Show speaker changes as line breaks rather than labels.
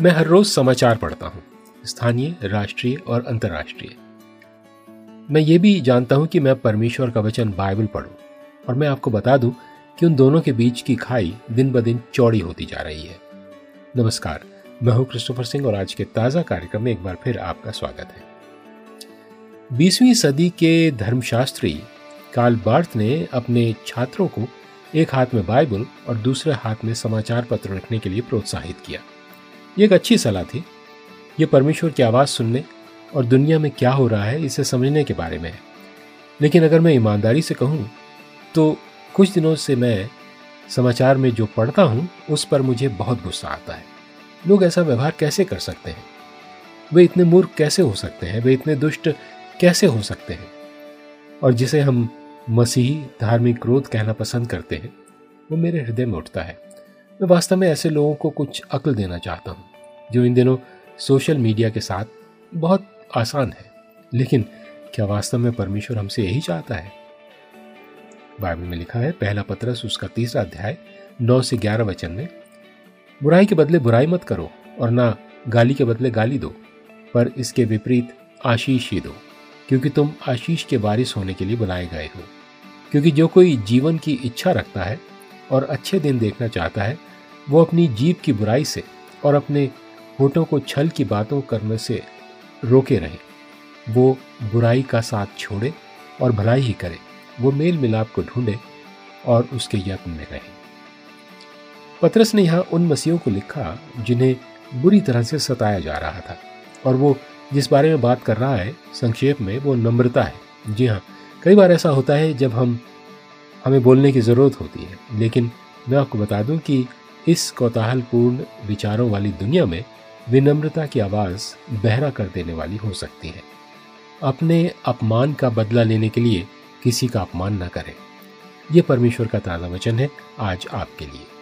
मैं हर रोज समाचार पढ़ता हूँ, स्थानीय, राष्ट्रीय और अंतर्राष्ट्रीय। मैं ये भी जानता हूँ कि मैं परमेश्वर का वचन बाइबल पढूं, और मैं आपको बता दूं कि उन दोनों के बीच की खाई दिन ब दिन चौड़ी होती जा रही है। नमस्कार, मैं हूं क्रिस्टोफर सिंह और आज के ताजा कार्यक्रम में एक बार फिर आपका स्वागत है। 20वीं सदी के धर्मशास्त्री कार्ल बार्थ ने अपने छात्रों को एक हाथ में बाइबल और दूसरे हाथ में समाचार पत्र रखने के लिए प्रोत्साहित किया। ये एक अच्छी सलाह थी। ये परमेश्वर की आवाज़ सुनने और दुनिया में क्या हो रहा है इसे समझने के बारे में है। लेकिन अगर मैं ईमानदारी से कहूँ तो कुछ दिनों से मैं समाचार में जो पढ़ता हूँ उस पर मुझे बहुत गुस्सा आता है। लोग ऐसा व्यवहार कैसे कर सकते हैं? वे इतने मूर्ख कैसे हो सकते हैं? वे इतने दुष्ट कैसे हो सकते हैं? और जिसे हम मसीही धार्मिक क्रोध कहना पसंद करते हैं, वो मेरे हृदय में उठता है। मैं वास्तव में ऐसे लोगों को कुछ अक्ल देना चाहता हूँ जो इन दिनों सोशल मीडिया के साथ बहुत आसान है। लेकिन क्या वास्तव में परमेश्वर हमसे यही चाहता है? बाइबल में लिखा है, पहला पतरस उसका 3 अध्याय 9 से 11 वचन में, बुराई के बदले बुराई मत करो और ना गाली के बदले गाली दो, पर इसके विपरीत आशीष ही दो, क्योंकि तुम आशीष के वारिस होने के लिए बुलाए गए हो। क्योंकि जो कोई जीवन की इच्छा रखता है और अच्छे दिन देखना चाहता है, वो अपनी जीभ की बुराई से और अपने होठों को छल की बातों करने से रोके रहे। वो बुराई का साथ छोड़े और भलाई ही करे। वो मेल मिलाप को ढूंढे और उसके यत्न में रहे। पतरस ने यहाँ उन मसीहों को लिखा जिन्हें बुरी तरह से सताया जा रहा था, और वो जिस बारे में बात कर रहा है संक्षेप में वो नम्रता है। जी हाँ, कई बार ऐसा होता है जब हमें बोलने की ज़रूरत होती है, लेकिन मैं आपको बता दूं कि इस कौतूहलपूर्ण विचारों वाली दुनिया में विनम्रता की आवाज़ बहरा कर देने वाली हो सकती है। अपने अपमान का बदला लेने के लिए किसी का अपमान न करें। यह परमेश्वर का ताज़ा वचन है आज आपके लिए।